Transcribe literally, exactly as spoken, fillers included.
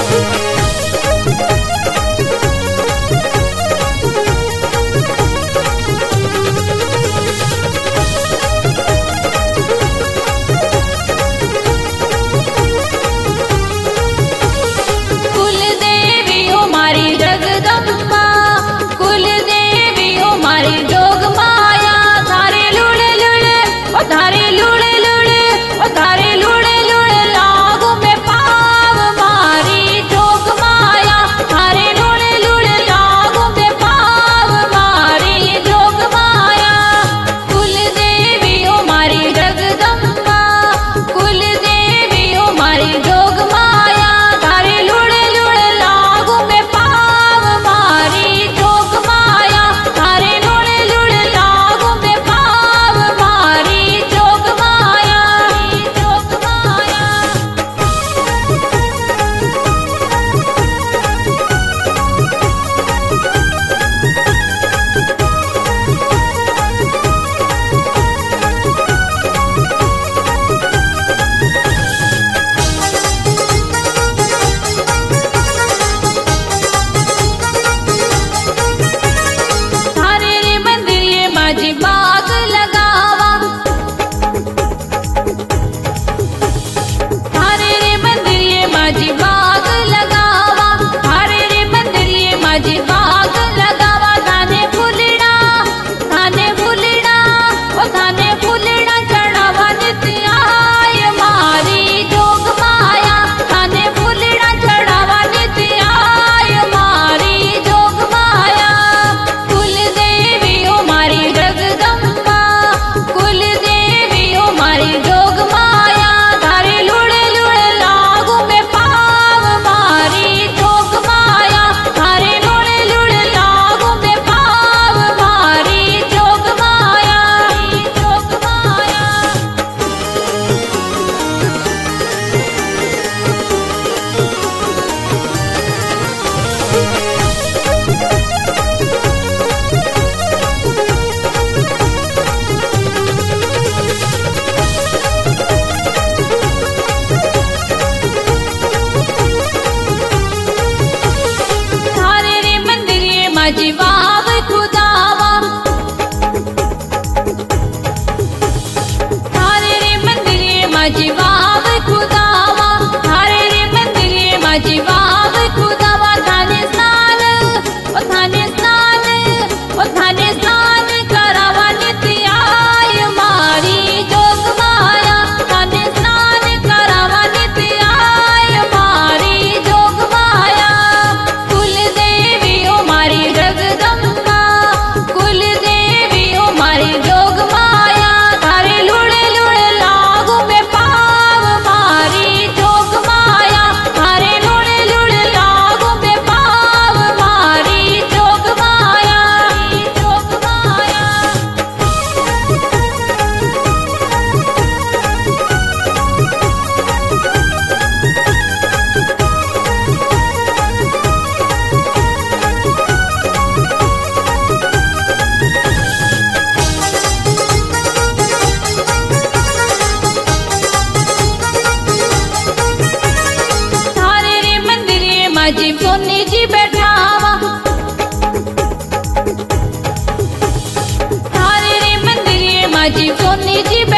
माझी वाव खुदावा हारे रे मंदिरे माझी वाव खुदावा हारे रे मंदिरे माझी वाव खुदावा थाने स्नान ओ थाने स्नान ओ थाने स्नान करावा नित्य आय मारी जोग माया थाने स्नान करावा नित्य आय मारी जोग माया कुल देवी ओ मारी जगदम्बा कुल देवी ओ मारी जोग माया थारे लुड़े लुड़े लागू में पाव मारी जोग माया थारे लुड़े लुड़े लागू में पाव मारी जोग माया जोग माया। थारे रे मंदिरे माझी सोनी जी बैठावा थारे रे मंदिरे माझी सोनी जी